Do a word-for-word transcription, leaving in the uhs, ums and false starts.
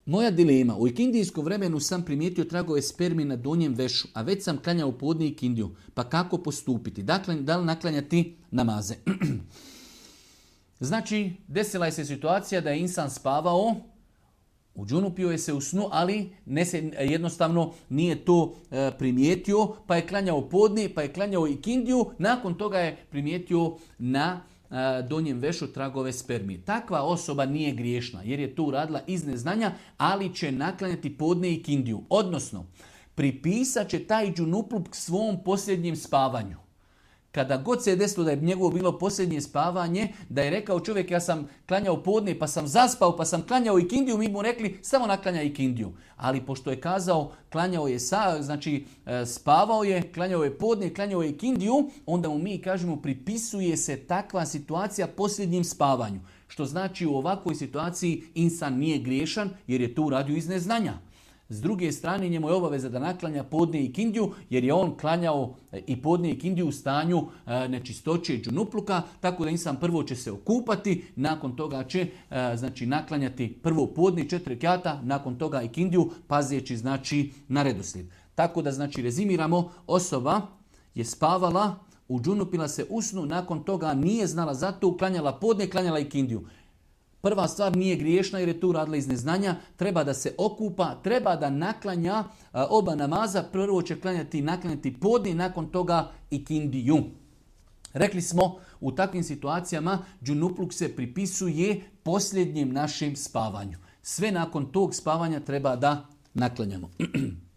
Moja dilema. U ikindijskom vremenu sam primijetio tragove spermi na donjem vešu, a već sam klanjao podne ikindiju. Pa kako postupiti? Dakle, da li naklanjati namaze? Znači, desila je se situacija da je insan spavao, u džunupio je se u snu, ali ne se, jednostavno nije to e, primijetio, pa je klanjao podne, pa je klanjao ikindiju, nakon toga je primijetio na e, donjem vešu tragove spermije. Takva osoba nije griješna, jer je to uradila iz neznanja, ali će naklanjati podne ikindiju. Odnosno, pripisat će taj džunupluk svom posljednjem spavanju. Kada god se je desilo da je njegovo bilo posljednje spavanje, da je rekao čovjek ja sam klanjao podne pa sam zaspao pa sam klanjao ikindiju, mi mu rekli samo naklanja ikindiju. Ali pošto je kazao klanjao je sa, znači spavao je, klanjao je podne, klanjao je ikindiju, onda mu mi kažemo pripisuje se takva situacija posljednjim spavanju. Što znači u ovakvoj situaciji insan nije griješan jer je to uradio iz neznanja. S druge strane, njemu je obaveza da naklanja podne ikindiju, jer je on klanjao i podne ikindiju u stanju nečistoće i džunupluka, tako da insan prvo će se okupati, nakon toga će znači, naklanjati prvo podne četiri rekata, nakon toga ikindiju, pazeći znači, na redoslijed. Tako da znači rezimiramo, osoba je spavala, udžunupila se u snu, nakon toga nije znala za to, klanjala podne, klanjala ikindiju. Prva stvar nije griješna jer je tu radila iz neznanja, treba da se okupa, treba da naklanja oba namaza, prvo će klanjati naklanjati podne, nakon toga ikindiju. Rekli smo, u takvim situacijama džunupluk se pripisuje posljednjem našem spavanju. Sve nakon tog spavanja treba da naklanjamo.